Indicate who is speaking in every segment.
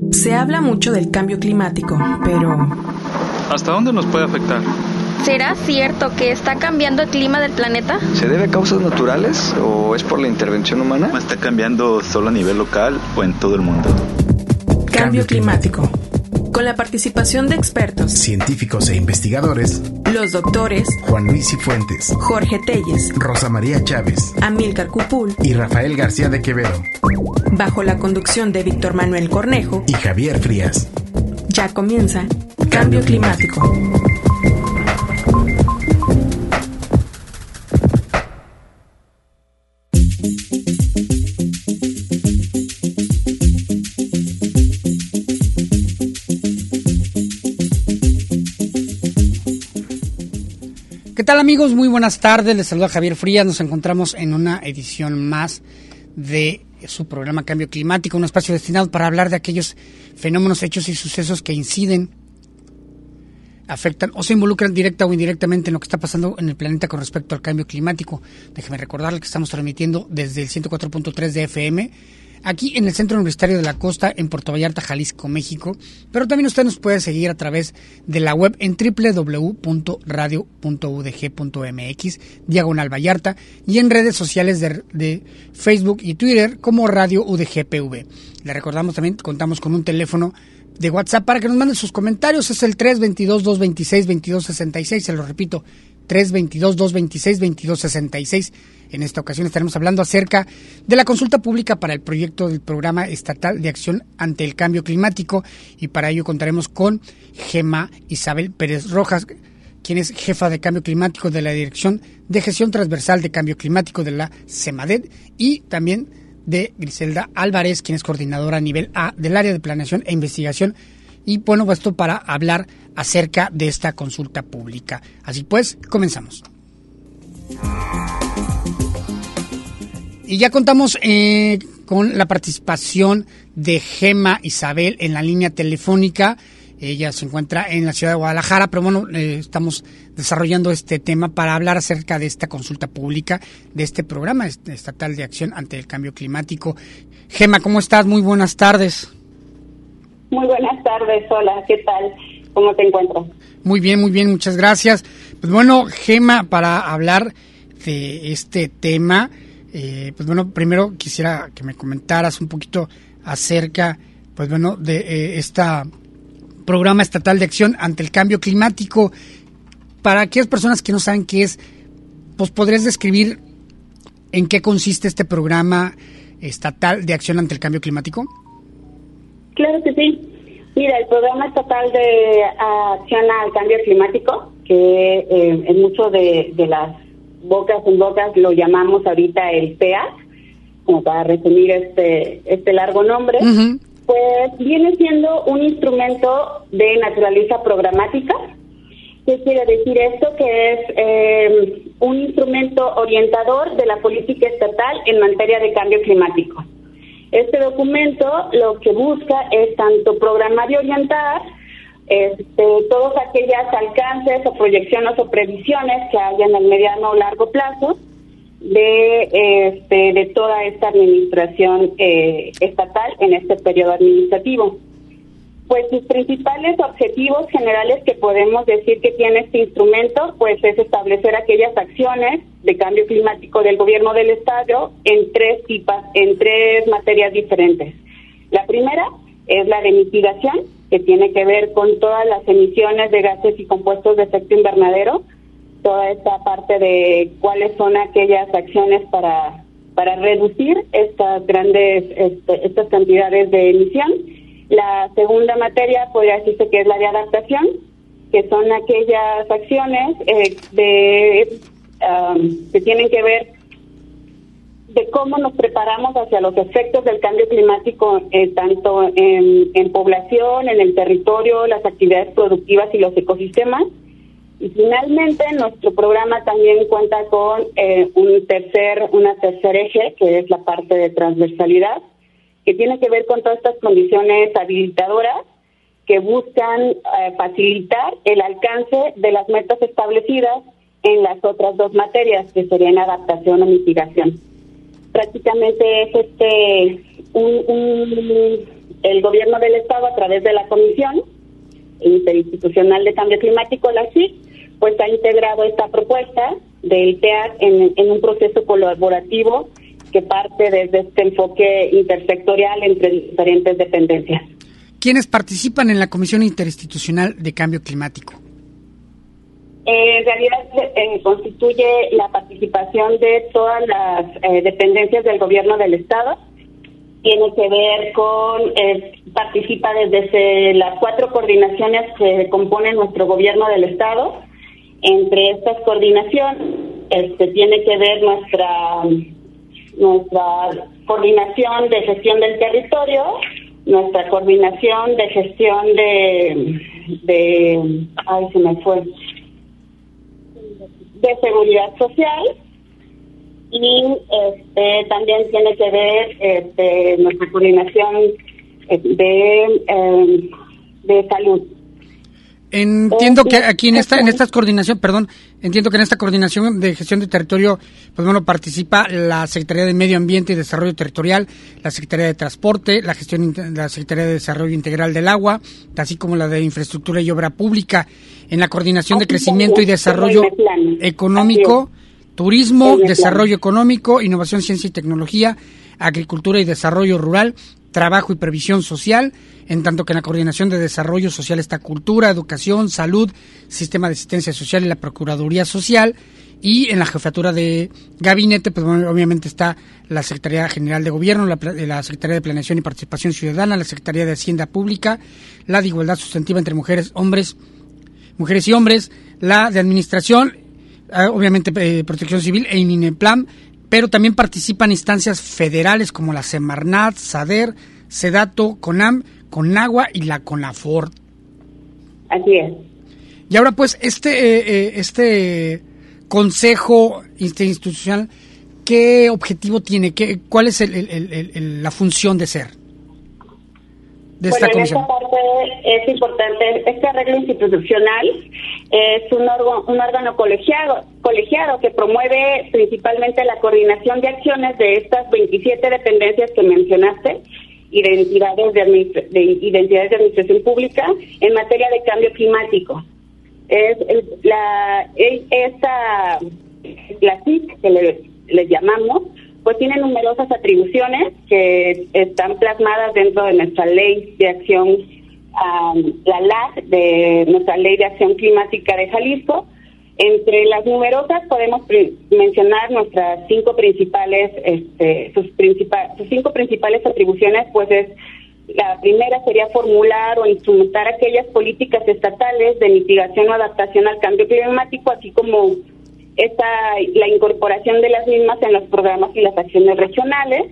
Speaker 1: Se habla mucho del cambio climático, pero
Speaker 2: ¿hasta dónde nos puede afectar?
Speaker 3: ¿Será cierto que está cambiando el clima del planeta?
Speaker 4: ¿Se debe a causas naturales o es por la intervención humana?
Speaker 5: ¿Está cambiando solo a nivel local o en todo el mundo?
Speaker 1: Cambio climático. Con la participación de expertos,
Speaker 6: científicos e investigadores,
Speaker 1: los doctores
Speaker 6: Juan Luis Cifuentes,
Speaker 1: Jorge Telles,
Speaker 6: Rosa María Chávez,
Speaker 1: Amílcar Cupul
Speaker 6: y Rafael García de Quevedo,
Speaker 1: bajo la conducción de Víctor Manuel Cornejo
Speaker 6: y Javier Frías.
Speaker 1: Ya comienza Cambio Climático.
Speaker 7: ¿Qué tal, amigos? Muy buenas tardes, les saluda Javier Frías. Nos encontramos en una edición más de su programa Cambio Climático, un espacio destinado para hablar de aquellos fenómenos, hechos y sucesos que inciden, afectan o se involucran directa o indirectamente en lo que está pasando en el planeta con respecto al cambio climático. Déjeme recordarle que estamos transmitiendo desde el 104.3 de FM, aquí en el Centro Universitario de la Costa, en Puerto Vallarta, Jalisco, México. Pero también usted nos puede seguir a través de la web en www.radio.udg.mx/Vallarta y en redes sociales de Facebook y Twitter como Radio UDGPV. Le recordamos también, contamos con un teléfono de WhatsApp para que nos manden sus comentarios. Es el 322-226-2266. Se lo repito, 322-226-2266. En esta ocasión estaremos hablando acerca de la consulta pública para el proyecto del Programa Estatal de Acción ante el Cambio Climático, y para ello contaremos con Gema Isabel Pérez Rojas, quien es jefa de Cambio Climático de la Dirección de Gestión Transversal de Cambio Climático de la CEMADET, y también de Griselda Álvarez, quien es coordinadora a nivel A del área de planeación e investigación. Y bueno, esto para hablar acerca de esta consulta pública. Así pues, comenzamos. Y ya contamos con la participación de Gema Isabel en la línea telefónica. Ella se encuentra en la ciudad de Guadalajara, pero bueno, estamos desarrollando este tema para hablar acerca de esta consulta pública, de este programa estatal de acción ante el cambio climático. Gema, ¿cómo estás? Muy buenas tardes.
Speaker 8: Muy buenas tardes, hola, ¿qué tal? ¿Cómo te encuentras?
Speaker 7: Muy bien, muchas gracias. Pues bueno, Gema, para hablar de este tema, pues bueno, primero quisiera que me comentaras un poquito acerca, pues bueno, de esta Programa Estatal de Acción ante el Cambio Climático. Para aquellas personas que no saben qué es, pues ¿podrías describir en qué consiste este Programa Estatal de Acción ante el Cambio Climático?
Speaker 8: Claro que sí. Mira, el Programa Estatal de Acción al Cambio Climático, que en mucho de las bocas en bocas lo llamamos ahorita el PEAC, como para resumir este largo nombre, pues viene siendo un instrumento de naturaleza programática. ¿Qué quiere decir esto? Que es un instrumento orientador de la política estatal en materia de cambio climático. Este documento lo que busca es tanto programar y orientar todos aquellos alcances o proyecciones o previsiones que haya en el mediano o largo plazo de toda esta administración estatal en este periodo administrativo. Pues sus principales objetivos generales que podemos decir que tiene este instrumento, pues es establecer aquellas acciones de cambio climático del gobierno del estado en tres materias diferentes. La primera es la de mitigación, que tiene que ver con todas las emisiones de gases y compuestos de efecto invernadero, toda esta parte de cuáles son aquellas acciones para reducir estas grandes estas cantidades de emisión. La segunda materia podría decirse que es la de adaptación, que son aquellas acciones que tienen que ver de cómo nos preparamos hacia los efectos del cambio climático, tanto en población, en el territorio, las actividades productivas y los ecosistemas. Y finalmente, nuestro programa también cuenta con una tercer eje, que es la parte de transversalidad, que tiene que ver con todas estas condiciones habilitadoras que buscan facilitar el alcance de las metas establecidas en las otras dos materias, que serían adaptación o mitigación. Prácticamente es el gobierno del Estado, a través de la Comisión Interinstitucional de Cambio Climático, la CIC, pues ha integrado esta propuesta del TEAC en un proceso colaborativo que parte desde este enfoque intersectorial entre diferentes dependencias.
Speaker 7: ¿Quiénes participan en la Comisión Interinstitucional de Cambio Climático?
Speaker 8: En realidad constituye la participación de todas las dependencias del gobierno del Estado. Tiene que ver con, participa desde las 4 coordinaciones que componen nuestro gobierno del Estado. Entre estas coordinaciones tiene que ver nuestra coordinación de gestión del territorio, nuestra coordinación de gestión de seguridad social, y también tiene que ver nuestra coordinación de salud.
Speaker 7: Entiendo que aquí en esta coordinación, entiendo que en esta coordinación de gestión de territorio, pues bueno, participa la Secretaría de Medio Ambiente y Desarrollo Territorial, la Secretaría de Transporte, la Secretaría de Desarrollo Integral del Agua, así como la de Infraestructura y Obra Pública, en la coordinación de crecimiento y desarrollo económico, turismo, desarrollo económico, innovación, ciencia y tecnología, agricultura y desarrollo rural, trabajo y previsión social, en tanto que en la coordinación de desarrollo social está cultura, educación, salud, sistema de asistencia social y la Procuraduría Social, y en la jefatura de gabinete, pues bueno, obviamente está la Secretaría General de Gobierno, la Secretaría de Planeación y Participación Ciudadana, la Secretaría de Hacienda Pública, la de Igualdad Sustantiva entre mujeres y hombres, la de Administración, obviamente Protección Civil e INEPLAM, pero también participan instancias federales como la Semarnat, SADER, SEDATO, CONAM, CONAGUA y la CONAFOR.
Speaker 8: Así es.
Speaker 7: Y ahora pues este Consejo Interinstitucional, ¿qué objetivo tiene? ¿Cuál es la función de ser de esta comisión?
Speaker 8: En esta parte es importante, este arreglo institucional es un órgano colegiado que promueve principalmente la coordinación de acciones de estas 27 dependencias que mencionaste y de entidades de administración pública en materia de cambio climático. La CIC, que le llamamos, pues tiene numerosas atribuciones que están plasmadas dentro de nuestra ley de acción, la LAC, de nuestra ley de acción climática de Jalisco. Entre las numerosas podemos mencionar nuestras 5 principales, sus 5 principales atribuciones, pues la primera sería formular o instrumentar aquellas políticas estatales de mitigación o adaptación al cambio climático, así como la incorporación de las mismas en los programas y las acciones regionales.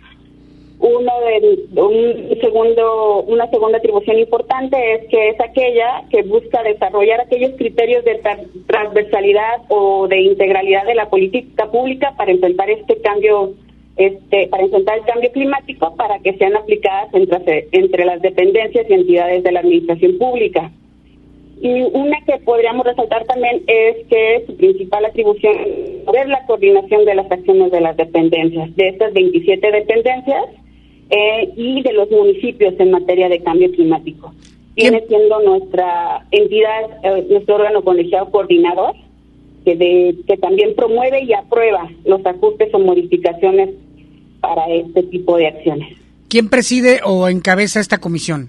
Speaker 8: Una segunda atribución importante es que es aquella que busca desarrollar aquellos criterios de transversalidad o de integralidad de la política pública para enfrentar el cambio climático, para que sean aplicadas entre las dependencias y entidades de la administración pública. Y una que podríamos resaltar también es que su principal atribución es la coordinación de las acciones de las dependencias, de estas 27 dependencias y de los municipios en materia de cambio climático. Viene siendo nuestra entidad, nuestro órgano colegiado coordinador, que también promueve y aprueba los ajustes o modificaciones para este tipo de acciones.
Speaker 7: ¿Quién preside o encabeza esta comisión?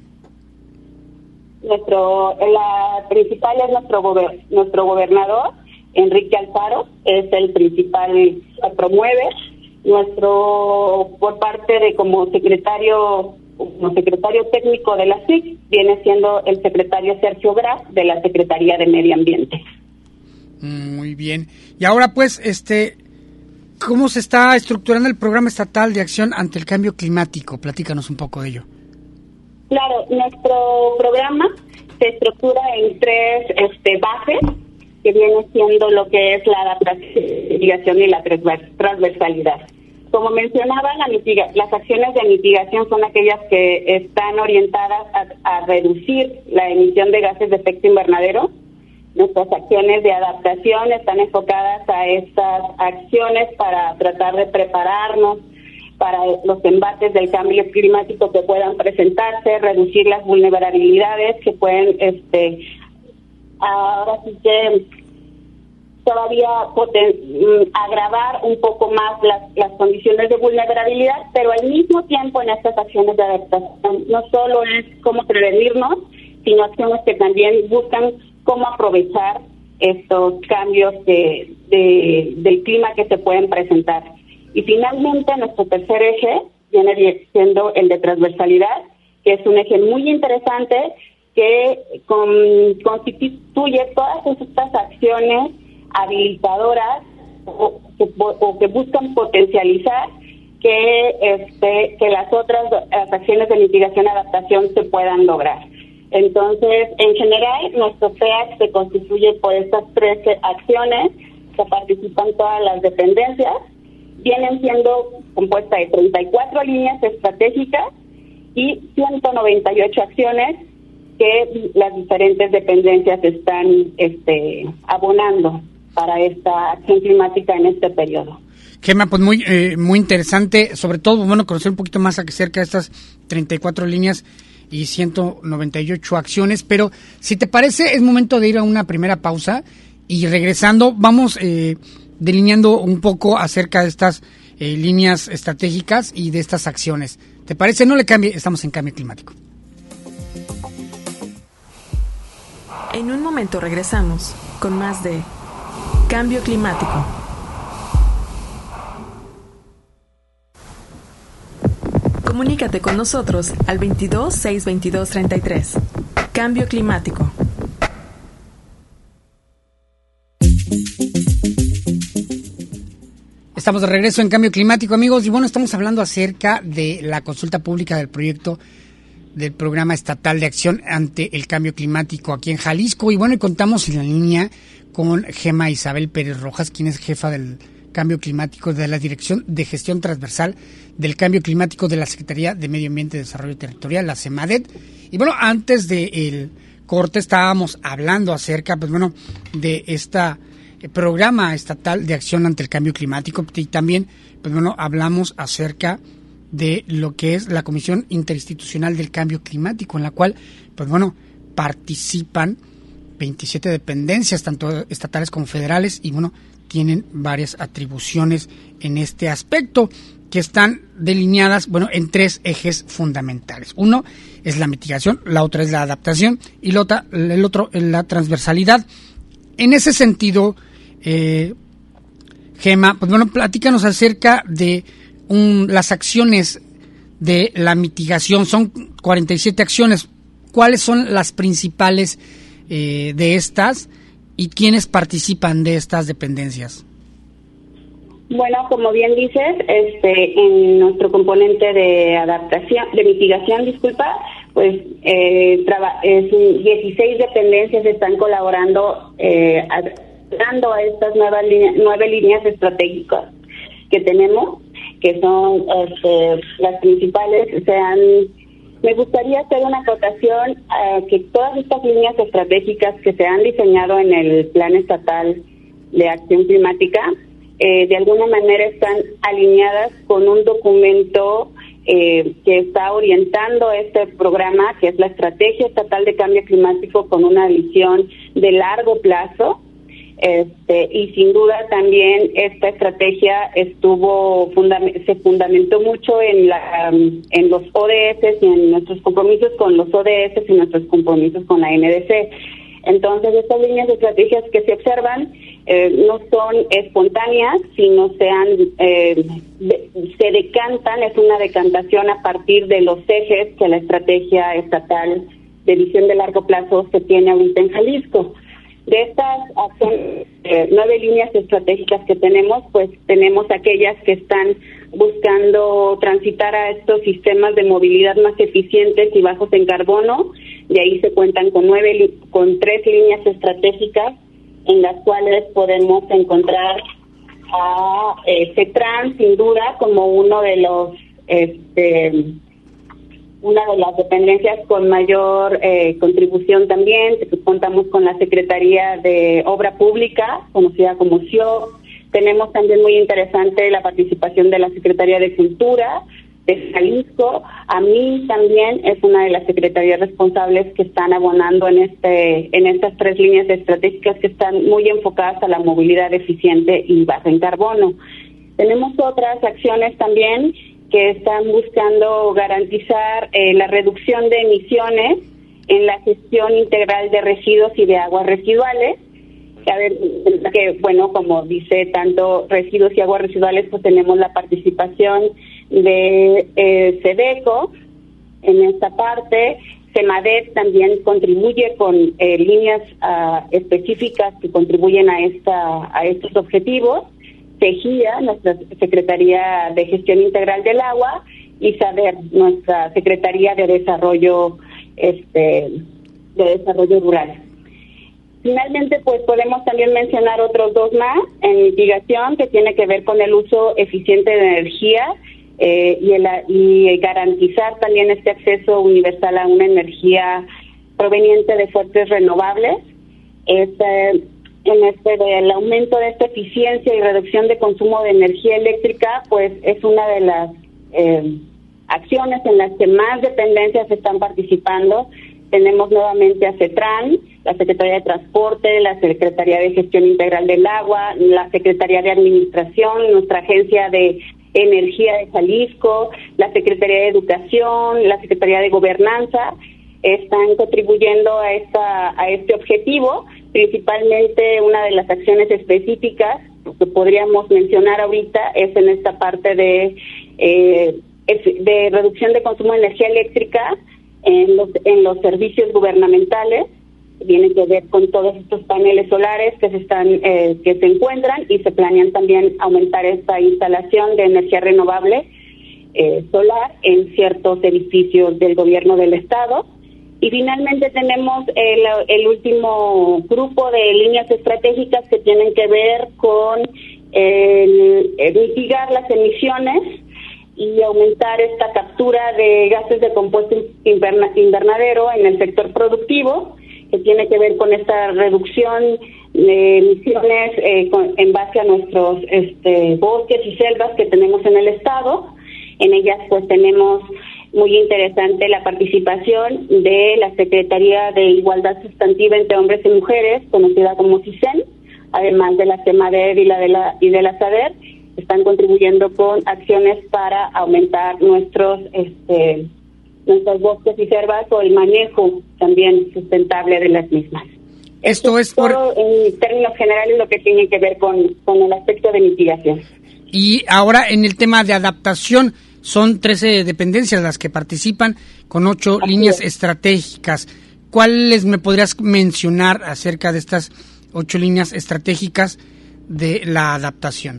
Speaker 8: La principal es nuestro gobernador, Enrique Alfaro, es el principal que promueve. Por parte de como secretario técnico de la SIC, viene siendo el secretario Sergio Graf, de la Secretaría de Medio Ambiente.
Speaker 7: Muy bien. Y ahora pues, ¿cómo se está estructurando el Programa Estatal de Acción ante el Cambio Climático? Platícanos un poco de ello.
Speaker 8: Claro, nuestro programa se estructura en 3 bases, que viene siendo lo que es la adaptación, mitigación y la transversalidad. Como mencionaba, las acciones de mitigación son aquellas que están orientadas a reducir la emisión de gases de efecto invernadero. Nuestras acciones de adaptación están enfocadas a estas acciones para tratar de prepararnos para los embates del cambio climático que puedan presentarse, reducir las vulnerabilidades que pueden, ahora sí que todavía agravar un poco más las condiciones de vulnerabilidad, pero al mismo tiempo en estas acciones de adaptación no solo es cómo prevenirnos, sino acciones que también buscan cómo aprovechar estos cambios del clima que se pueden presentar. Y finalmente nuestro tercer eje viene siendo el de transversalidad, que es un eje muy interesante que constituye todas estas acciones habilitadoras o que buscan potencializar que las otras acciones de mitigación y adaptación se puedan lograr. Entonces, en general, nuestro PEAC se constituye por estas 13 acciones que participan todas las dependencias. Vienen siendo compuesta de 34 líneas estratégicas y 198 acciones que las diferentes dependencias están abonando para esta acción climática en este periodo.
Speaker 7: Gema, pues muy interesante, sobre todo, conocer un poquito más acerca de estas 34 líneas y 198 acciones, pero si te parece es momento de ir a una primera pausa y regresando vamos delineando un poco acerca de estas líneas estratégicas y de estas acciones. ¿Te parece? No le cambie, estamos en Cambio Climático.
Speaker 1: En un momento regresamos con más de Cambio Climático. Comunícate con nosotros al 22 622 33. Cambio Climático.
Speaker 7: Estamos de regreso en Cambio Climático, amigos, y estamos hablando acerca de la consulta pública del proyecto del Programa Estatal de Acción ante el Cambio Climático aquí en Jalisco. Y contamos en la línea con Gema Isabel Pérez Rojas, quien es jefa del Cambio Climático de la Dirección de Gestión Transversal del Cambio Climático de la Secretaría de Medio Ambiente y Desarrollo Territorial, la CEMADET. Y antes del corte estábamos hablando acerca, de esta Programa Estatal de Acción ante el Cambio Climático, y también, hablamos acerca de lo que es la Comisión Interinstitucional del Cambio Climático, en la cual, participan 27 dependencias, tanto estatales como federales, y tienen varias atribuciones en este aspecto que están delineadas, en 3 ejes fundamentales. Uno es la mitigación, la otra es la adaptación y el otro es la transversalidad. En ese sentido, Gema, platícanos acerca de las acciones de la mitigación. Son 47 acciones. ¿Cuáles son las principales de estas y quiénes participan de estas dependencias?
Speaker 8: Bueno, como bien dices, en nuestro componente de mitigación, pues 16 dependencias están colaborando dando a estas 9 líneas estratégicas que tenemos, que son las principales. Me gustaría hacer una acotación que todas estas líneas estratégicas que se han diseñado en el Plan Estatal de Acción Climática de alguna manera están alineadas con un documento que está orientando este programa, que es la Estrategia Estatal de Cambio Climático, con una visión de largo plazo. Y sin duda también esta estrategia se fundamentó mucho en los ODS y en nuestros compromisos con los ODS y nuestros compromisos con la NDC. Entonces, estas líneas de estrategias que se observan no son espontáneas, sino se decantan, es una decantación a partir de los ejes que la estrategia estatal de visión de largo plazo se tiene ahorita en Jalisco. De estas 9 líneas estratégicas que tenemos, pues tenemos aquellas que están buscando transitar a estos sistemas de movilidad más eficientes y bajos en carbono. De ahí se cuentan con 3 líneas estratégicas en las cuales podemos encontrar a CETRAN, sin duda, como una de las dependencias con mayor contribución también. Contamos con la Secretaría de Obra Pública, conocida como SIO, Tenemos también muy interesante la participación de la Secretaría de Cultura de Jalisco. A mí también es una de las secretarías responsables que están abonando en estas 3 líneas estratégicas que están muy enfocadas a la movilidad eficiente y baja en carbono. Tenemos otras acciones también que están buscando garantizar la reducción de emisiones en la gestión integral de residuos y de aguas residuales. Como dice tanto residuos y aguas residuales, pues tenemos la participación de SEDECO en esta parte. CEMADET también contribuye con líneas específicas que contribuyen a estos objetivos. CEGIA, nuestra Secretaría de Gestión Integral del Agua, y SADER, nuestra Secretaría de Desarrollo Rural. Finalmente, pues podemos también mencionar otros 2 más en mitigación, que tiene que ver con el uso eficiente de energía y garantizar también este acceso universal a una energía proveniente de fuentes renovables. El aumento de esta eficiencia y reducción de consumo de energía eléctrica, pues es una de las acciones en las que más dependencias están participando. Tenemos nuevamente a CETRAN, la Secretaría de Transporte, la Secretaría de Gestión Integral del Agua, la Secretaría de Administración, nuestra Agencia de Energía de Jalisco, la Secretaría de Educación, la Secretaría de Gobernanza, están contribuyendo a este objetivo. Principalmente una de las acciones específicas que podríamos mencionar ahorita es en esta parte de reducción de consumo de energía eléctrica en los servicios gubernamentales. Tiene que ver con todos estos paneles solares que se encuentran, y se planean también aumentar esta instalación de energía renovable solar en ciertos edificios del gobierno del estado. Y finalmente tenemos el último grupo de líneas estratégicas que tienen que ver con mitigar las emisiones y aumentar esta captura de gases de compuesto invernadero en el sector productivo, que tiene que ver con esta reducción de emisiones en base a nuestros bosques y selvas que tenemos en el estado. En ellas pues tenemos muy interesante la participación de la Secretaría de Igualdad Sustantiva entre Hombres y Mujeres, conocida como CISEN, además de la CEMADER y de la SADER. Están contribuyendo con acciones para aumentar nuestros bosques y selvas, o el manejo también sustentable de las mismas.
Speaker 7: Esto es
Speaker 8: todo en términos generales lo que tiene que ver con el aspecto de mitigación.
Speaker 7: Y ahora en el tema de adaptación, son 13 dependencias las que participan con 8 líneas estratégicas. ¿Cuáles me podrías mencionar acerca de estas 8 líneas estratégicas de la adaptación?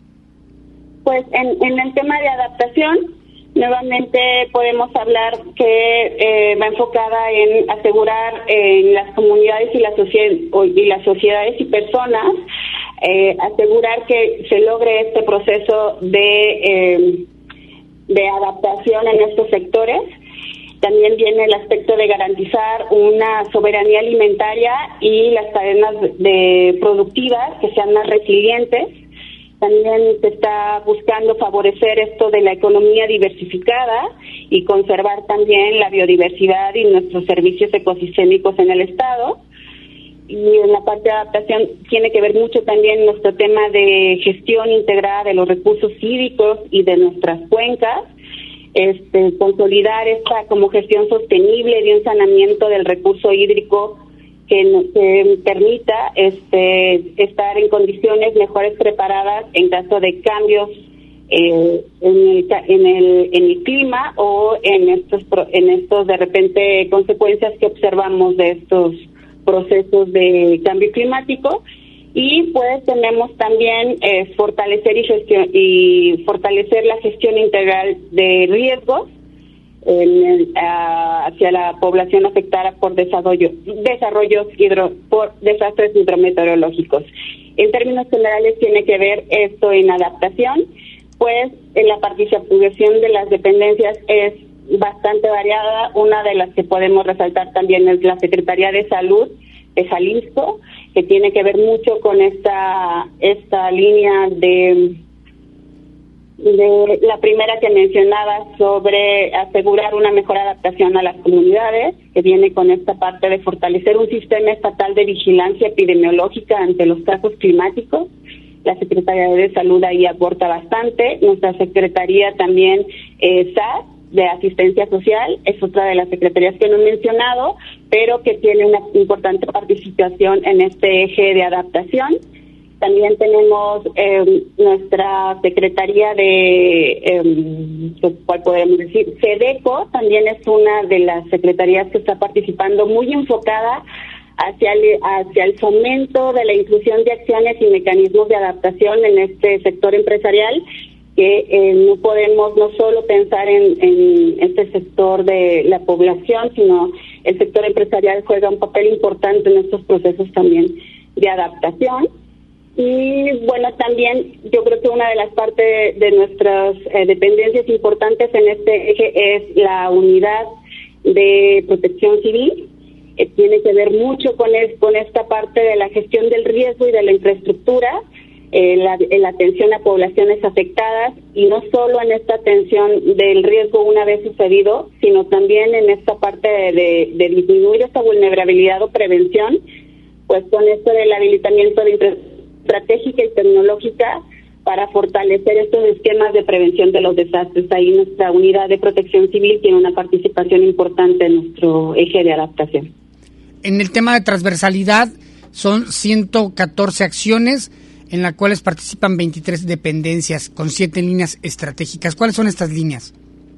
Speaker 8: Pues en el tema de adaptación, nuevamente podemos hablar que va enfocada en asegurar en las comunidades y las sociedades y personas, asegurar que se logre este proceso de adaptación en estos sectores. También viene el aspecto de garantizar una soberanía alimentaria y las cadenas productivas que sean más resilientes. También se está buscando favorecer esto de la economía diversificada y conservar también la biodiversidad y nuestros servicios ecosistémicos en el estado. Y en la parte de adaptación tiene que ver mucho también nuestro tema de gestión integrada de los recursos hídricos y de nuestras cuencas, consolidar esta como gestión sostenible de un saneamiento del recurso hídrico que nos permita estar en condiciones mejores preparadas en caso de cambios en el clima o en estos de repente consecuencias que observamos de estos procesos de cambio climático. Y pues tenemos también fortalecer la gestión integral de riesgos hacia la población afectada por por desastres hidrometeorológicos. En términos generales tiene que ver esto en adaptación, pues en la participación de las dependencias es bastante variada. Una de las que podemos resaltar también es la Secretaría de Salud, de Jalisco, que tiene que ver mucho con esta línea de la primera que mencionaba sobre asegurar una mejor adaptación a las comunidades, que viene con esta parte de fortalecer un sistema estatal de vigilancia epidemiológica ante los casos climáticos. La Secretaría de Salud ahí aporta bastante. Nuestra Secretaría también, SAS, de Asistencia Social, es otra de las secretarías que no he mencionado, pero que tiene una importante participación en este eje de adaptación. También tenemos nuestra Secretaría de, ¿cuál podemos decir? SEDECO, también es una de las secretarías que está participando, muy enfocada hacia el fomento de la inclusión de acciones y mecanismos de adaptación en este sector empresarial, que no podemos no solo pensar en este sector de la población, sino el sector empresarial juega un papel importante en estos procesos también de adaptación. Y bueno, también yo creo que una de las partes de nuestras dependencias importantes en este eje es la unidad de protección civil. Tiene que ver mucho con esta parte de la gestión del riesgo y de la infraestructura, la atención a poblaciones afectadas, y no solo en esta atención del riesgo una vez sucedido, sino también en esta parte de disminuir esta vulnerabilidad o prevención, pues con esto del habilitamiento de infraestructura estratégica y tecnológica para fortalecer estos esquemas de prevención de los desastres. Ahí nuestra unidad de protección civil tiene una participación importante en nuestro eje de adaptación.
Speaker 7: En el tema de transversalidad son 114 acciones en las cuales participan 23 dependencias con 7 líneas estratégicas. ¿Cuáles son estas líneas?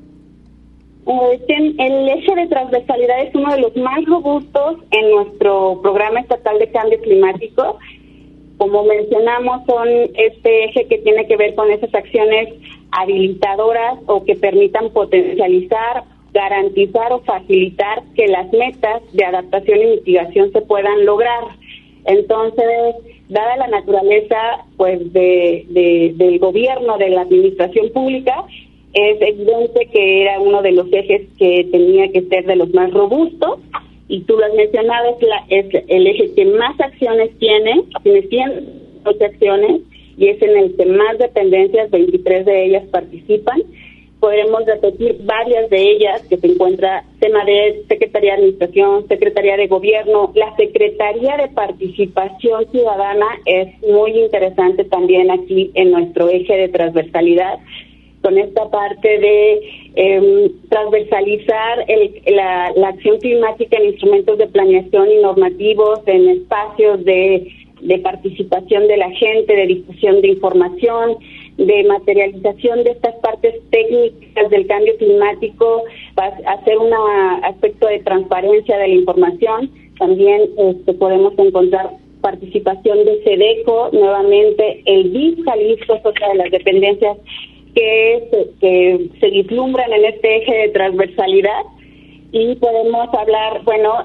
Speaker 8: El eje de transversalidad es uno de los más robustos en nuestro programa estatal de cambio climático. Como mencionamos, son este eje que tiene que ver con esas acciones habilitadoras o que permitan potencializar, garantizar o facilitar que las metas de adaptación y mitigación se puedan lograr. Entonces, dada la naturaleza pues del gobierno, de la administración pública, es evidente que era uno de los ejes que tenía que ser de los más robustos. Y tú lo has mencionado, es el eje que más acciones tiene 108 acciones, y es en el que más dependencias, 23 de ellas participan. Podremos repetir varias de ellas, que se encuentra SEMADET, Secretaría de Administración, Secretaría de Gobierno, la Secretaría de Participación Ciudadana es muy interesante también aquí en nuestro eje de transversalidad, con esta parte de transversalizar la acción climática en instrumentos de planeación y normativos, en espacios de participación de la gente, de difusión de información, de materialización de estas partes técnicas del cambio climático, hacer un aspecto de transparencia de la información. También podemos encontrar participación de SEDECO, nuevamente el BIS Jalisco es otra de las dependencias que se vislumbran en este eje de transversalidad, y podemos hablar,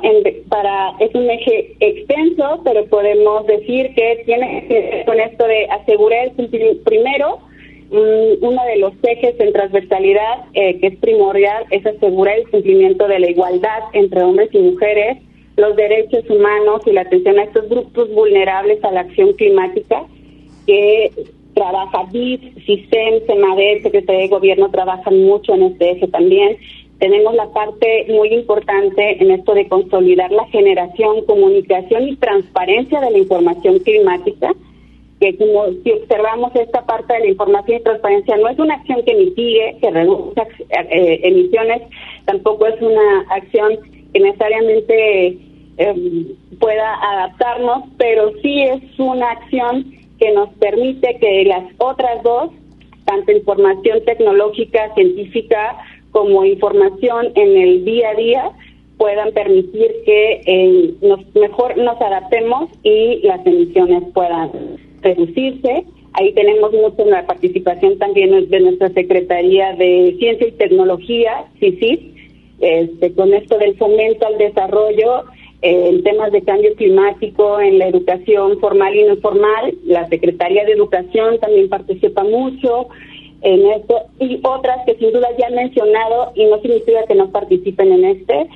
Speaker 8: es un eje extenso, pero podemos decir que tiene que ver con esto de asegurar primero, uno de los ejes en transversalidad que es primordial es asegurar el cumplimiento de la igualdad entre hombres y mujeres, los derechos humanos y la atención a estos grupos vulnerables a la acción climática, que trabaja BIS, SISEM, SEMADET, Secretaría de Gobierno trabajan mucho en este eje también. Tenemos la parte muy importante en esto de consolidar la generación, comunicación y transparencia de la información climática, que como si observamos esta parte de la información y transparencia, no es una acción que mitigue, que reduzca emisiones, tampoco es una acción que necesariamente pueda adaptarnos, pero sí es una acción que nos permite que las otras dos, tanto información tecnológica, científica, como información en el día a día, puedan permitir que mejor nos adaptemos y las emisiones puedan reducirse. Ahí tenemos mucho la participación también de nuestra Secretaría de Ciencia y Tecnología, CICIT, con esto del fomento al desarrollo en temas de cambio climático, en la educación formal y no formal. La Secretaría de Educación también participa mucho en esto, y otras que sin duda ya han mencionado, y no significa que no participen en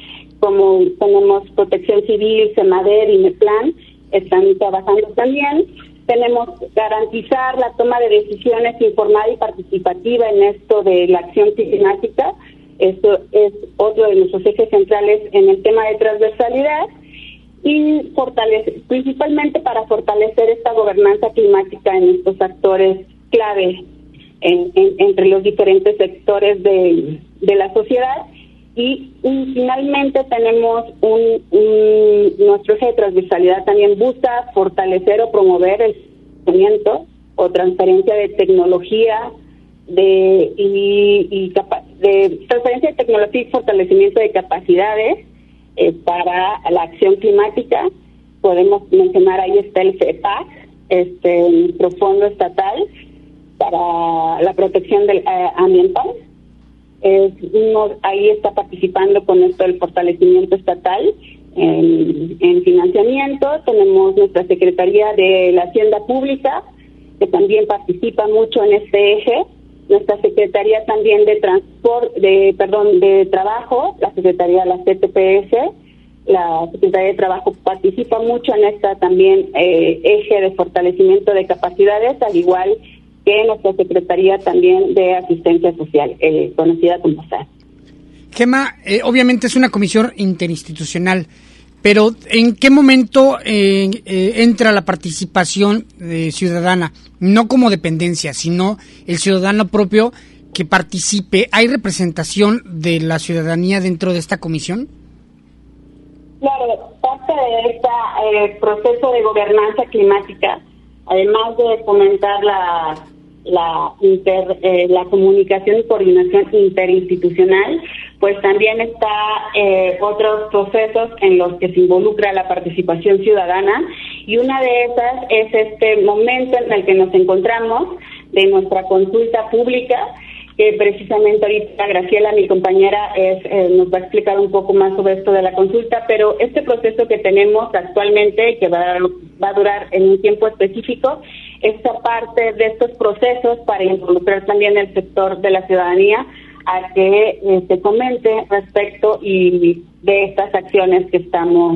Speaker 8: como tenemos Protección Civil, Semader y MEPLAN, están trabajando también. Tenemos garantizar la toma de decisiones informada y participativa en esto de la acción climática. Esto es otro de nuestros ejes centrales en el tema de transversalidad y principalmente para fortalecer esta gobernanza climática en estos actores clave entre los diferentes sectores de la sociedad. Y finalmente tenemos nuestro eje de transversalidad también busca fortalecer o promover el conocimiento o transferencia de tecnología de transferencia de tecnología y fortalecimiento de capacidades para la acción climática. Podemos mencionar, ahí está el FEPAC, nuestro fondo estatal para la protección del ambiental. Ahí está participando con esto el fortalecimiento estatal en financiamiento. Tenemos nuestra Secretaría de la Hacienda Pública, que también participa mucho en este eje. Nuestra Secretaría también de Trabajo, la Secretaría de la CTPS, la Secretaría de Trabajo participa mucho en esta también eje de fortalecimiento de capacidades, al igual que nuestra Secretaría también de Asistencia Social, conocida como SAR.
Speaker 7: Gema, obviamente es una comisión interinstitucional, pero ¿en qué momento entra la participación ciudadana? No como dependencia, sino el ciudadano propio que participe. ¿Hay representación de la ciudadanía dentro de esta comisión?
Speaker 8: Claro, parte de este proceso de gobernanza climática, además de fomentar la comunicación y coordinación interinstitucional, pues también está otros procesos en los que se involucra la participación ciudadana, y una de esas es este momento en el que nos encontramos de nuestra consulta pública, que precisamente ahorita Graciela, mi compañera, nos va a explicar un poco más sobre esto de la consulta, pero este proceso que tenemos actualmente, que va a durar en un tiempo específico, esta parte de estos procesos para involucrar también el sector de la ciudadanía a que se comente respecto y de estas acciones que estamos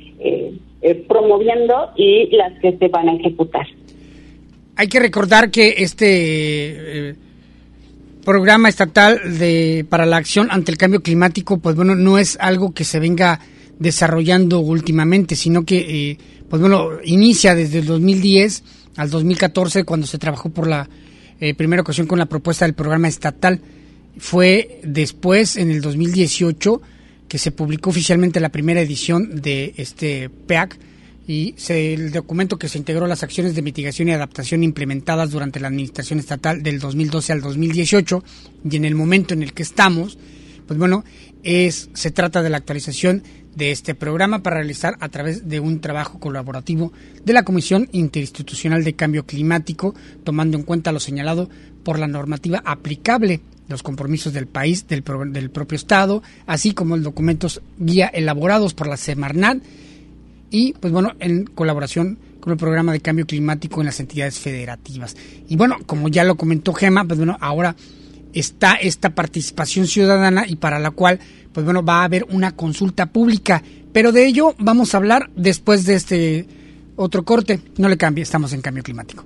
Speaker 8: promoviendo y las que se van a ejecutar.
Speaker 7: Hay que recordar que este programa estatal para la acción ante el cambio climático, pues bueno, no es algo que se venga desarrollando últimamente, sino que pues bueno, inicia desde el 2010 al 2014, cuando se trabajó por la primera ocasión con la propuesta del programa estatal. Fue después, en el 2018, que se publicó oficialmente la primera edición de este PEAC, y el documento que se integró las acciones de mitigación y adaptación implementadas durante la administración estatal del 2012 al 2018, y en el momento en el que estamos, pues bueno, se trata de la actualización de este programa para realizar a través de un trabajo colaborativo de la Comisión Interinstitucional de Cambio Climático, tomando en cuenta lo señalado por la normativa aplicable, los compromisos del país, del propio Estado, así como los documentos guía elaborados por la Semarnat, y pues bueno, en colaboración con el programa de cambio climático en las entidades federativas. Y bueno, como ya lo comentó Gema, pues bueno, ahora está esta participación ciudadana, y para la cual pues bueno, va a haber una consulta pública, pero de ello vamos a hablar después de este otro corte. No le cambie, estamos en Cambio Climático.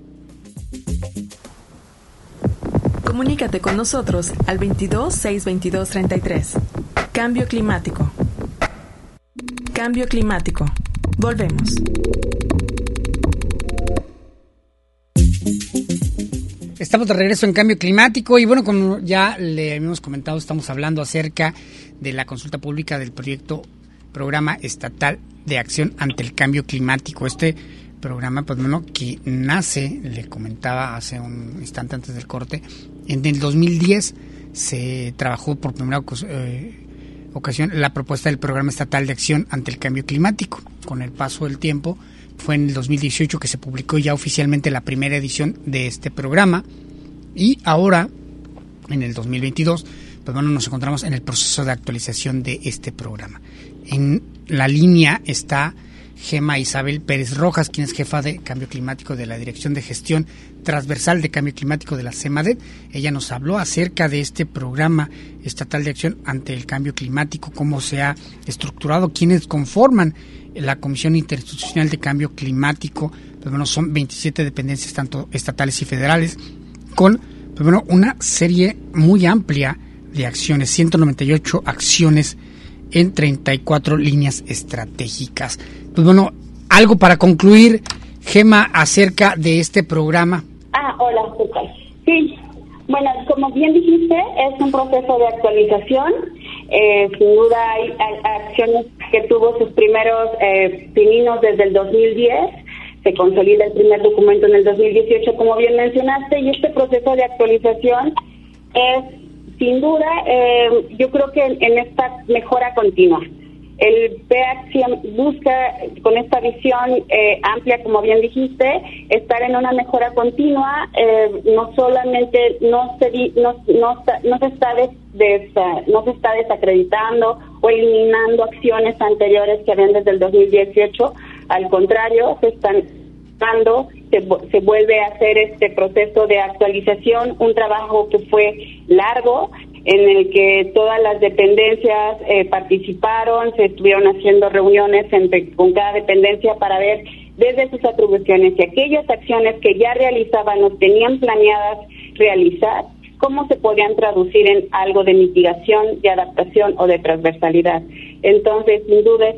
Speaker 1: Comunícate con nosotros al 22-622-33. Cambio Climático. Cambio Climático. Volvemos.
Speaker 7: Estamos de regreso en Cambio Climático, y bueno, como ya le habíamos comentado, estamos hablando acerca de la consulta pública del programa estatal de acción ante el cambio climático. Este programa, pues bueno, que nace, le comentaba hace un instante antes del corte, en el 2010 se trabajó por primera ocasión la propuesta del programa estatal de acción ante el cambio climático. Con el paso del tiempo, fue en el 2018 que se publicó ya oficialmente la primera edición de este programa, y ahora, en el 2022, pues bueno, nos encontramos en el proceso de actualización de este programa. En la línea está Gema Isabel Pérez Rojas, quien es jefa de Cambio Climático de la Dirección de Gestión Transversal de Cambio Climático de la CEMADET. Ella nos habló acerca de este programa estatal de acción ante el cambio climático, cómo se ha estructurado, quiénes conforman la Comisión Interinstitucional de Cambio Climático. Pues bueno, son 27 dependencias, tanto estatales y federales, con pues bueno, una serie muy amplia de acciones, 198 acciones en 34 líneas estratégicas. Pues bueno, algo para concluir, Gema, acerca de este programa.
Speaker 8: Hola, ¿qué tal? Sí, bueno, como bien dijiste, es un proceso de actualización. Sin duda hay acciones que tuvo sus primeros pininos desde el 2010. Se consolida el primer documento en el 2018, como bien mencionaste, y este proceso de actualización es, sin duda, yo creo que en esta mejora continua. El PAC busca, con esta visión amplia, como bien dijiste, estar en una mejora continua. No solamente no se está desacreditando o eliminando acciones anteriores que habían desde el 2018. Al contrario, se vuelve a hacer este proceso de actualización, un trabajo que fue largo, en el que todas las dependencias participaron, se estuvieron haciendo reuniones con cada dependencia para ver desde sus atribuciones y aquellas acciones que ya realizaban o tenían planeadas realizar, cómo se podían traducir en algo de mitigación, de adaptación o de transversalidad. Entonces, sin duda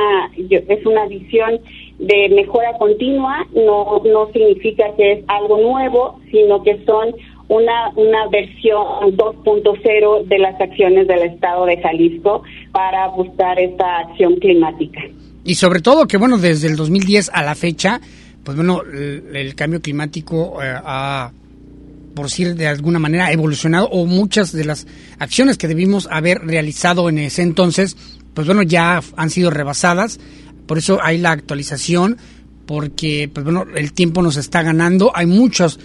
Speaker 8: es una visión de mejora continua. No significa que es algo nuevo, sino que son una versión 2.0 de las acciones del Estado de Jalisco para buscar esta acción climática.
Speaker 7: Y sobre todo que, bueno, desde el 2010 a la fecha, pues bueno, el cambio climático ha, por decir de alguna manera, evolucionado, o muchas de las acciones que debimos haber realizado en ese entonces, pues bueno, ya han sido rebasadas. Por eso hay la actualización, porque pues bueno, el tiempo nos está ganando. Hay muchos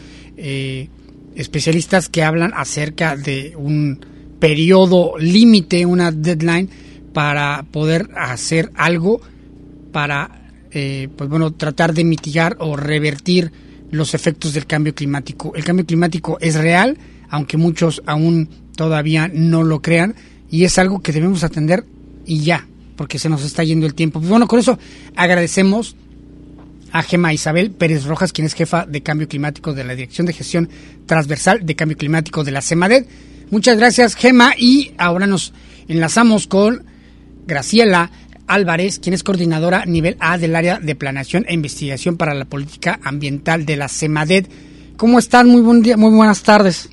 Speaker 7: especialistas que hablan acerca de un periodo límite, una deadline, para poder hacer algo para pues bueno, tratar de mitigar o revertir los efectos del cambio climático. El cambio climático es real, aunque muchos aún todavía no lo crean, y es algo que debemos atender y ya, porque se nos está yendo el tiempo. Pues bueno, con eso agradecemos a Gema Isabel Pérez Rojas, quien es jefa de Cambio Climático de la Dirección de Gestión Transversal de Cambio Climático de la CEMADET. Muchas gracias, Gema, y ahora nos enlazamos con Graciela Álvarez, quien es coordinadora nivel A del área de planeación e investigación para la política ambiental de la CEMADET. ¿Cómo están? Muy buen día, muy buenas tardes.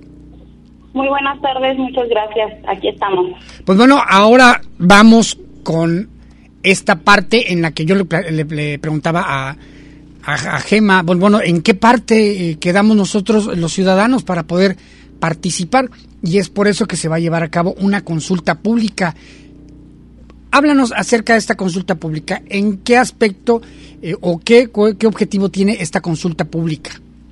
Speaker 8: Muy buenas tardes, muchas gracias. Aquí estamos.
Speaker 7: Pues bueno, ahora vamos con esta parte en la que yo le preguntaba a Gema, bueno, ¿en qué parte quedamos nosotros los ciudadanos para poder participar? Y es por eso que se va a llevar a cabo una consulta pública. Háblanos acerca de esta consulta pública. ¿En qué aspecto o qué objetivo tiene esta consulta pública?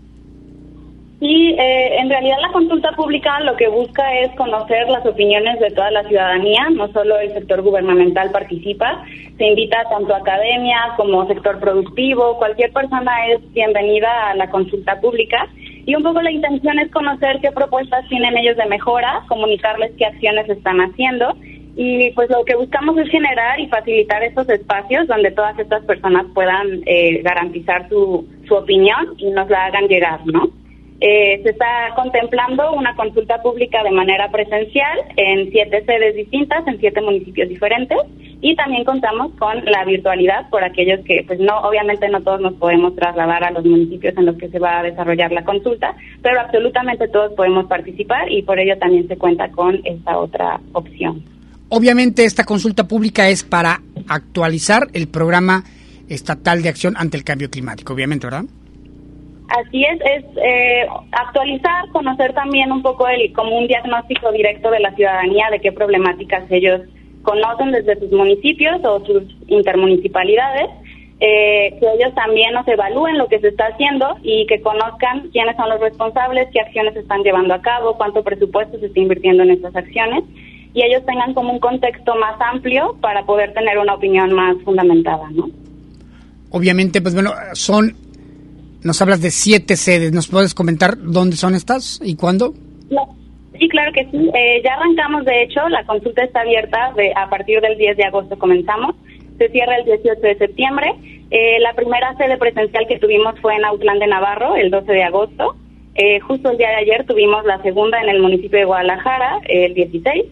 Speaker 8: Sí, en realidad la consulta pública lo que busca es conocer las opiniones de toda la ciudadanía. No solo el sector gubernamental participa, se invita tanto a academia como sector productivo. Cualquier persona es bienvenida a la consulta pública. Y un poco la intención es conocer qué propuestas tienen ellos de mejora, comunicarles qué acciones están haciendo. Y pues lo que buscamos es generar y facilitar estos espacios donde todas estas personas puedan garantizar su opinión y nos la hagan llegar, ¿no? Se está contemplando una consulta pública de manera presencial en 7 sedes distintas, en 7 municipios diferentes, y también contamos con la virtualidad por aquellos que, pues no, obviamente no todos nos podemos trasladar a los municipios en los que se va a desarrollar la consulta, pero absolutamente todos podemos participar y por ello también se cuenta con esta otra opción.
Speaker 7: Obviamente esta consulta pública es para actualizar el programa estatal de acción ante el cambio climático, obviamente, ¿verdad?
Speaker 8: Así es actualizar, conocer también un poco como un diagnóstico directo de la ciudadanía de qué problemáticas ellos conocen desde sus municipios o sus intermunicipalidades, que ellos también nos evalúen lo que se está haciendo y que conozcan quiénes son los responsables, qué acciones se están llevando a cabo, cuánto presupuesto se está invirtiendo en estas acciones, y ellos tengan como un contexto más amplio para poder tener una opinión más fundamentada, ¿no?
Speaker 7: Obviamente, pues bueno, nos hablas de 7 sedes. ¿Nos puedes comentar dónde son estas y cuándo?
Speaker 8: Sí, claro que sí. Ya arrancamos, de hecho, la consulta está abierta a partir del 10 de agosto comenzamos. Se cierra el 18 de septiembre. La primera sede presencial que tuvimos fue en Autlán de Navarro, el 12 de agosto. Justo el día de ayer tuvimos la segunda en el municipio de Guadalajara, el 16.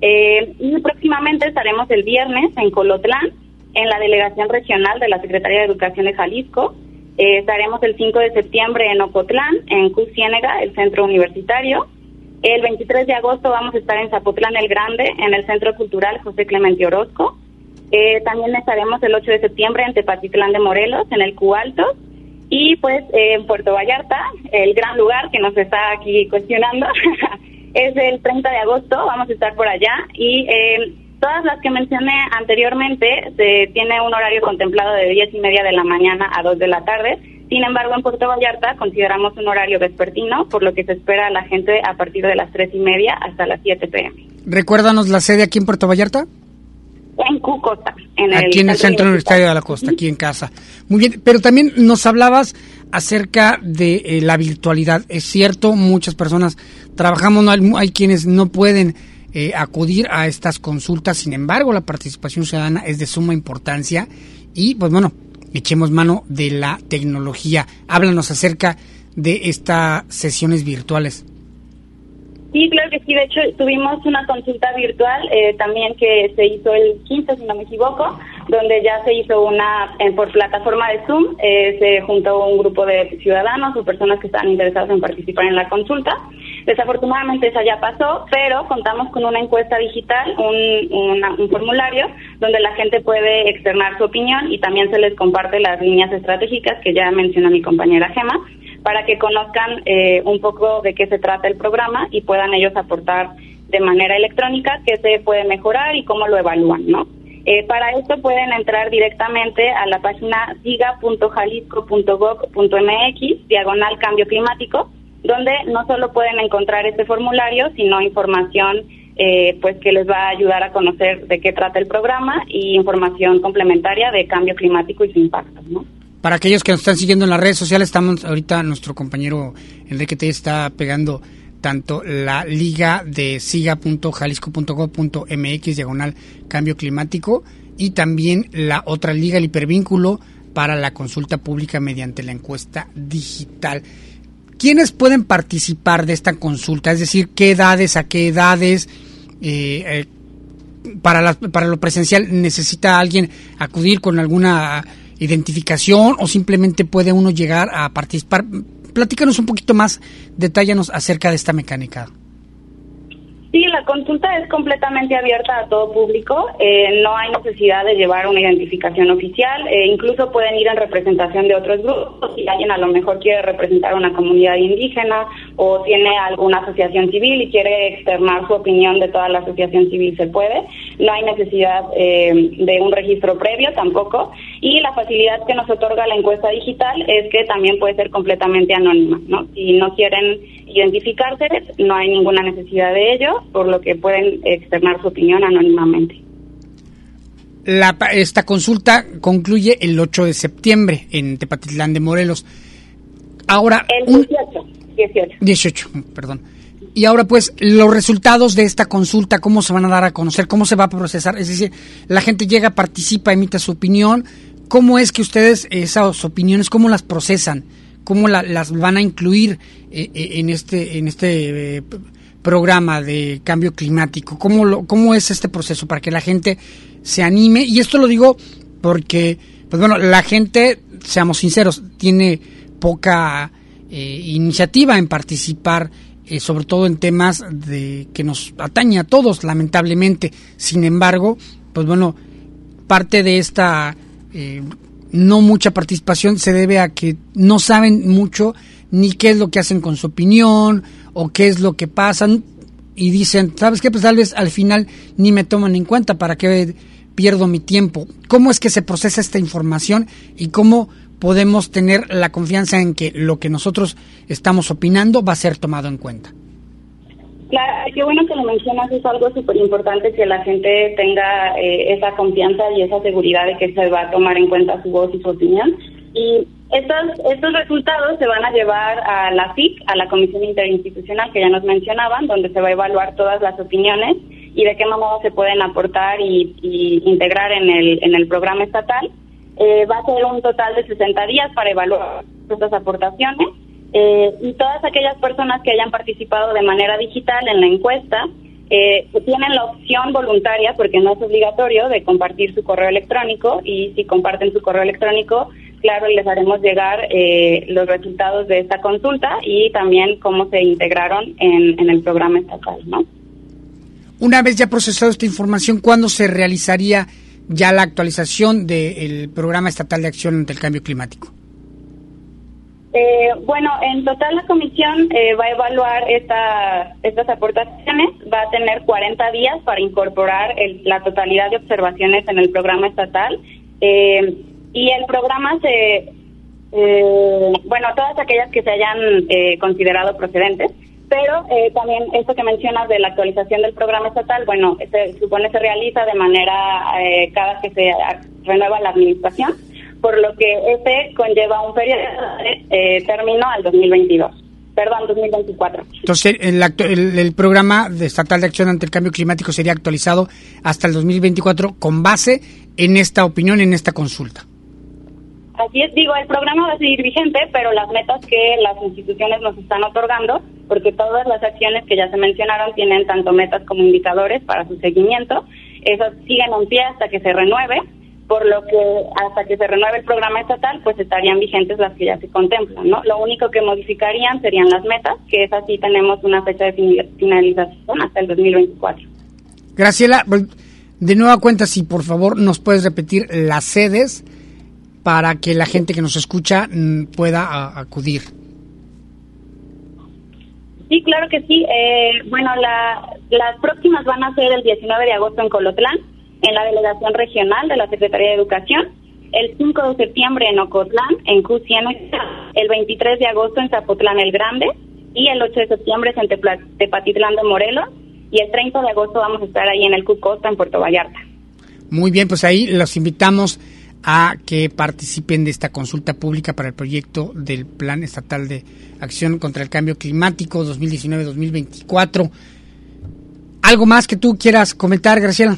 Speaker 8: Y próximamente estaremos el viernes en Colotlán, en la Delegación Regional de la Secretaría de Educación de Jalisco. Estaremos el 5 de septiembre en Ocotlán, en CU Ciénega, el Centro Universitario. El 23 de agosto vamos a estar en Zapotlán el Grande, en el Centro Cultural José Clemente Orozco. También estaremos el 8 de septiembre en Tepatitlán de Morelos, en el CU Alto. Y pues en Puerto Vallarta, el gran lugar que nos está aquí cuestionando, es el 30 de agosto, vamos a estar por allá. Y todas las que mencioné anteriormente, se tiene un horario contemplado de 10:30 de la mañana a 2 de la tarde. Sin embargo, en Puerto Vallarta consideramos un horario vespertino, por lo que se espera a la gente a partir de las 3:30 hasta las 7 p.m.
Speaker 7: Recuérdanos la sede aquí en Puerto Vallarta.
Speaker 8: En Cucosta.
Speaker 7: Aquí en el Centro Universitario de la Costa, aquí en casa. Muy bien, pero también nos hablabas acerca de la virtualidad. Es cierto, muchas personas trabajamos, hay quienes no pueden acudir a estas consultas. Sin embargo, la participación ciudadana es de suma importancia y, pues bueno, echemos mano de la tecnología. Háblanos acerca de estas sesiones virtuales.
Speaker 8: Sí, claro que sí. De hecho, tuvimos una consulta virtual también que se hizo el 15, si no me equivoco, donde ya se hizo por plataforma de Zoom. Se juntó un grupo de ciudadanos o personas que estaban interesados en participar en la consulta. Desafortunadamente esa ya pasó, pero contamos con una encuesta digital, un formulario, donde la gente puede externar su opinión y también se les comparte las líneas estratégicas que ya mencionó mi compañera Gema, para que conozcan un poco de qué se trata el programa y puedan ellos aportar de manera electrónica qué se puede mejorar y cómo lo evalúan, ¿no? Para esto pueden entrar directamente a la página siga.jalisco.gov.mx/cambio climático, donde no solo pueden encontrar este formulario, sino información pues que les va a ayudar a conocer de qué trata el programa y información complementaria de cambio climático y su impacto, ¿no?
Speaker 7: Para aquellos que nos están siguiendo en las redes sociales, estamos ahorita, nuestro compañero Enrique T. está pegando tanto la liga de siga.jalisco.gov.mx/cambio climático y también la otra liga, el hipervínculo para la consulta pública mediante la encuesta digital. ¿Quiénes pueden participar de esta consulta? Es decir, ¿qué edades, a qué edades? Para lo presencial, ¿necesita alguien acudir con alguna identificación o simplemente puede uno llegar a participar? Platícanos un poquito más, detállanos acerca de esta mecánica.
Speaker 8: Sí, la consulta es completamente abierta a todo público, no hay necesidad de llevar una identificación oficial, incluso pueden ir en representación de otros grupos. Si alguien a lo mejor quiere representar a una comunidad indígena o tiene alguna asociación civil y quiere externar su opinión de toda la asociación civil, se puede. No hay necesidad de un registro previo tampoco, y la facilidad que nos otorga la encuesta digital es que también puede ser completamente anónima, ¿no? Si no quieren identificarse, no hay ninguna necesidad de ello, por lo que pueden externar su opinión anónimamente.
Speaker 7: Esta consulta concluye el 8 de septiembre en Tepatitlán de Morelos. Ahora,
Speaker 8: el 18,
Speaker 7: perdón. Y ahora, pues, los resultados de esta consulta, ¿cómo se van a dar a conocer? ¿Cómo se va a procesar? Es decir, la gente llega, participa, emite su opinión. ¿Cómo es que ustedes esas opiniones, cómo las procesan? ¿Cómo las van a incluir en este programa de cambio climático? ¿Cómo es este proceso para que la gente se anime? Y esto lo digo porque, pues bueno, la gente, seamos sinceros, tiene poca iniciativa en participar, sobre todo en temas que nos atañe a todos, lamentablemente. Sin embargo, pues bueno, parte de esta no mucha participación se debe a que no saben mucho ni qué es lo que hacen con su opinión o qué es lo que pasan, y dicen, ¿sabes qué? Pues tal vez al final ni me toman en cuenta, ¿para qué pierdo mi tiempo? ¿Cómo es que se procesa esta información y cómo podemos tener la confianza en que lo que nosotros estamos opinando va a ser tomado en cuenta?
Speaker 8: Claro, qué bueno que lo mencionas, es algo súper importante que la gente tenga esa confianza y esa seguridad de que se va a tomar en cuenta su voz y su opinión. Y estos resultados se van a llevar a la CIC, a la Comisión Interinstitucional que ya nos mencionaban, donde se va a evaluar todas las opiniones y de qué manera se pueden aportar y integrar en el programa estatal. Va a ser un total de 60 días para evaluar estas aportaciones. Y todas aquellas personas que hayan participado de manera digital en la encuesta tienen la opción voluntaria, porque no es obligatorio, de compartir su correo electrónico, y si comparten su correo electrónico, claro, les haremos llegar los resultados de esta consulta y también cómo se integraron en el programa estatal, ¿no?
Speaker 7: Una vez ya procesado esta información, ¿cuándo se realizaría ya la actualización del programa estatal de acción ante el cambio climático?
Speaker 8: Bueno, en total la comisión va a evaluar estas aportaciones, va a tener 40 días para incorporar la totalidad de observaciones en el programa estatal, y el programa todas aquellas que se hayan considerado procedentes, pero también esto que mencionas de la actualización del programa estatal, bueno, se supone se realiza de manera cada que se renueva la administración, por lo que conlleva un periodo de término al 2024.
Speaker 7: Entonces, el programa estatal de acción ante el cambio climático sería actualizado hasta el 2024 con base en esta opinión, en esta consulta.
Speaker 8: Así es, el programa va a seguir vigente, pero las metas que las instituciones nos están otorgando, porque todas las acciones que ya se mencionaron tienen tanto metas como indicadores para su seguimiento, esas siguen en pie hasta que se renueve, por lo que hasta que se renueve el programa estatal, pues estarían vigentes las que ya se contemplan, ¿no? Lo único que modificarían serían las metas, que es así, tenemos una fecha de finalización hasta el 2024.
Speaker 7: Graciela, de nueva cuenta, si por favor nos puedes repetir las sedes para que la gente que nos escucha pueda acudir.
Speaker 8: Sí, claro que sí. Las próximas van a ser el 19 de agosto en Colotlán, en la Delegación Regional de la Secretaría de Educación, el 5 de septiembre en Ocotlán, en Q100, el 23 de agosto en Zapotlán el Grande, y el 8 de septiembre en Tepatitlán de Morelos, y el 30 de agosto vamos a estar ahí en el Q-Costa, en Puerto Vallarta. Muy bien, pues ahí los invitamos a que participen de esta consulta pública para el proyecto del Plan Estatal de Acción contra el Cambio Climático 2019-2024. ¿Algo más que tú quieras comentar, Graciela?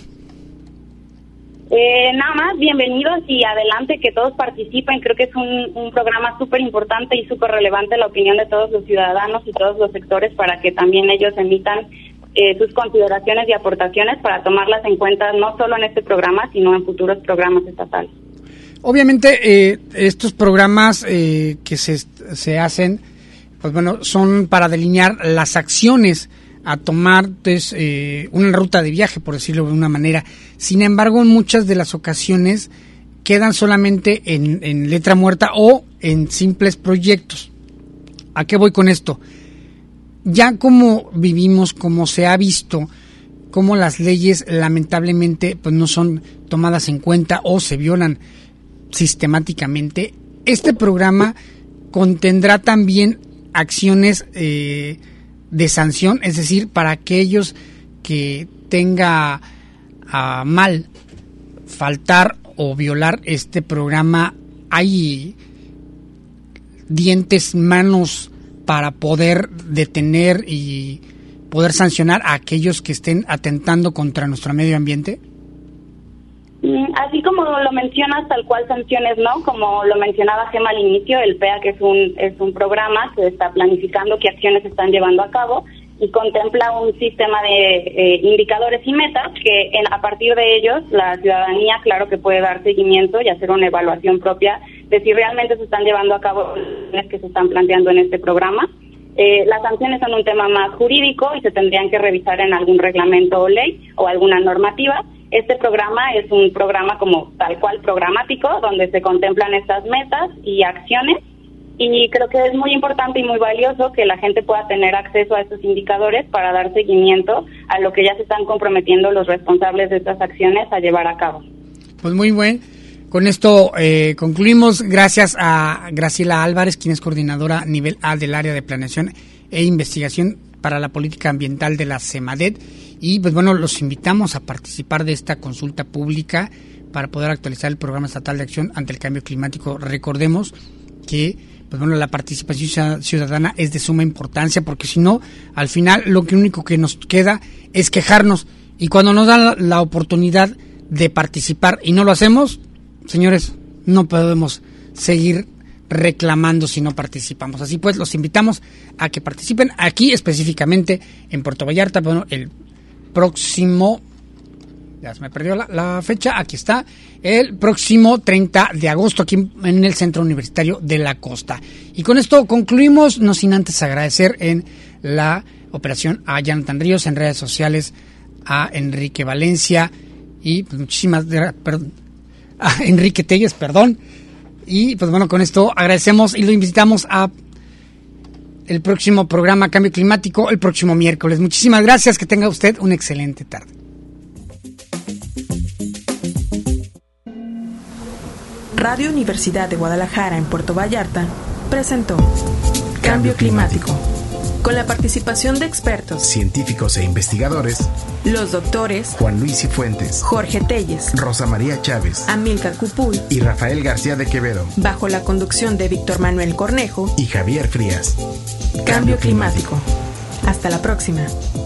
Speaker 8: Nada más, bienvenidos y adelante, que todos participen. Creo que es un programa súper importante y súper relevante la opinión de todos los ciudadanos y todos los sectores, para que también ellos emitan sus consideraciones y aportaciones para tomarlas en cuenta no solo en este programa, sino en futuros programas estatales. Obviamente, estos programas que se hacen, pues bueno, son para delinear las acciones a tomar, pues, una ruta de viaje, por decirlo de una manera. Sin embargo, en muchas de las ocasiones quedan solamente en letra muerta o en simples proyectos. ¿A qué voy con esto? Ya como vivimos, como se ha visto, como las leyes lamentablemente pues no son tomadas en cuenta o se violan sistemáticamente, este programa contendrá también acciones de sanción, es decir, para aquellos que tenga a mal faltar o violar este programa. Hay dientes, manos para poder detener y poder sancionar a aquellos que estén atentando contra nuestro medio ambiente. Así como lo mencionas, tal cual sanciones, ¿no? Como lo mencionaba Gema al inicio, el PEA, que es un programa que está planificando qué acciones se están llevando a cabo y contempla un sistema de indicadores y metas que a partir de ellos la ciudadanía, claro, que puede dar seguimiento y hacer una evaluación propia de si realmente se están llevando a cabo las que se están planteando en este programa. Las sanciones son un tema más jurídico y se tendrían que revisar en algún reglamento o ley o alguna normativa. Este programa es un programa como tal cual programático, donde se contemplan estas metas y acciones, y creo que es muy importante y muy valioso que la gente pueda tener acceso a estos indicadores para dar seguimiento a lo que ya se están comprometiendo los responsables de estas acciones a llevar a cabo. Pues muy bien. Con esto concluimos. Gracias a Graciela Álvarez, quien es coordinadora nivel A del área de planeación e investigación
Speaker 7: para la Política Ambiental de la CEMADET. Y pues bueno, los invitamos a participar de esta consulta pública para poder actualizar el Programa Estatal de Acción ante el Cambio Climático. Recordemos que pues bueno, la participación ciudadana es de suma importancia, porque si no, al final lo único que nos queda es quejarnos, y cuando nos dan la oportunidad de participar y no lo hacemos, señores, no podemos seguir reclamando si no participamos. Así pues, los invitamos a que participen aquí, específicamente en Puerto Vallarta. Bueno, el próximo, ya se me perdió la fecha, aquí está, el próximo 30 de agosto aquí en el Centro Universitario de la Costa. Y con esto concluimos, no sin antes agradecer en la operación a Jonathan Ríos, en redes sociales a Enrique Valencia y pues muchísimas a Enrique Telles, y pues bueno, con esto agradecemos y lo invitamos a el próximo programa Cambio Climático el próximo miércoles. Muchísimas gracias, que tenga usted una excelente tarde.
Speaker 1: Radio Universidad de Guadalajara en Puerto Vallarta presentó Cambio Climático, con la participación de expertos,
Speaker 6: científicos e investigadores,
Speaker 1: los doctores
Speaker 6: Juan Luis Cifuentes,
Speaker 1: Jorge Telles,
Speaker 6: Rosa María Chávez,
Speaker 1: Amílcar Cupuy
Speaker 6: y Rafael García de Quevedo,
Speaker 1: bajo la conducción de Víctor Manuel Cornejo
Speaker 6: y Javier Frías.
Speaker 1: Cambio Climático. Hasta la próxima.